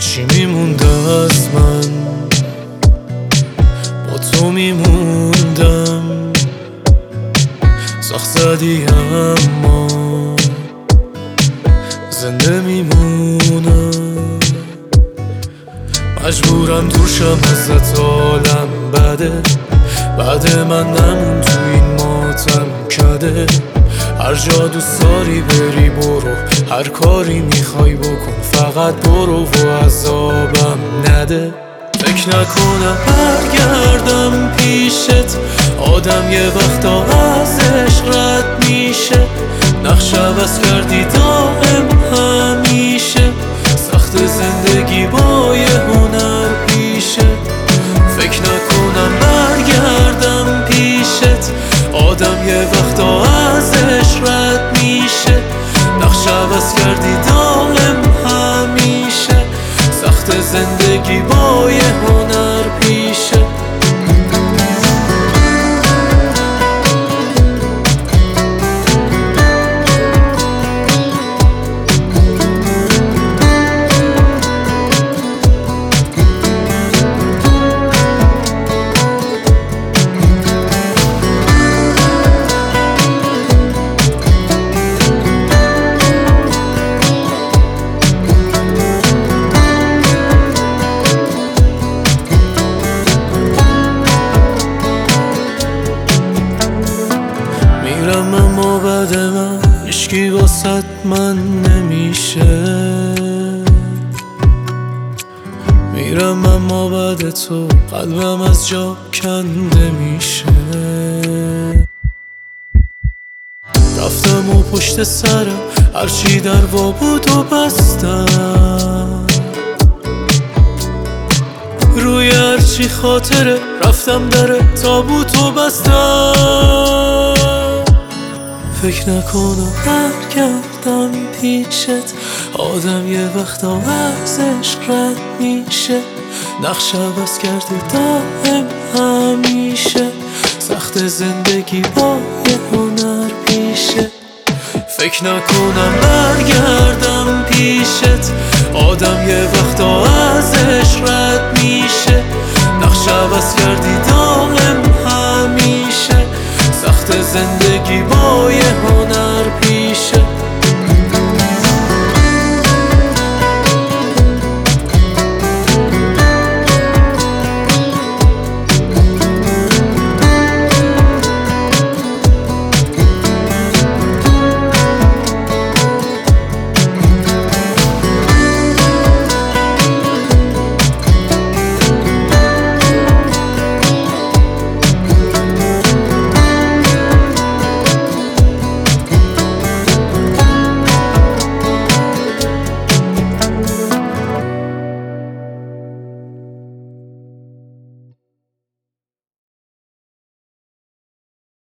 چی میمونده از من؟ با تو میموندم. سخت زدی اما زنده میمونم. مجبورم دور شم ازت، عالم بده. بعد من نمون تو این ماتم کده. هر جا دوست داری بری برو، هر کاری میخوای بکن، فقط برو و عذابم نده. فکر نکنم برگردم پیشت، آدم یه وقتا از عشق رد میشه. نقش عوض کردی دائم همیشه، سخت زندگی با یه هنر پیشه. فکر نکنم برگردم پیشت، آدم یه وقتا از عشق رد میشه. نقش عوض کردی دائم همیشه، سخت زندگی با یه هنر پیشه. میرم اما بعد من هیچکی واسط من نمیشه. میرم اما بعد تو قلبم از جا کنده میشه. رفتم و پشت سرم هرچی در وا بود و بستم. روی هرچی خاطره رفتم در تابوت و بستم. فکر نکنم برگردم پیشت، آدم یه وقتا از عشق رد میشه. نقش عوض کردی دائم همیشه، سخت زندگی با یه هنر پیشه. فکر نکنم برگردم پیشت، آدم یه وقتا از عشق رد میشه. نقش عوض کردی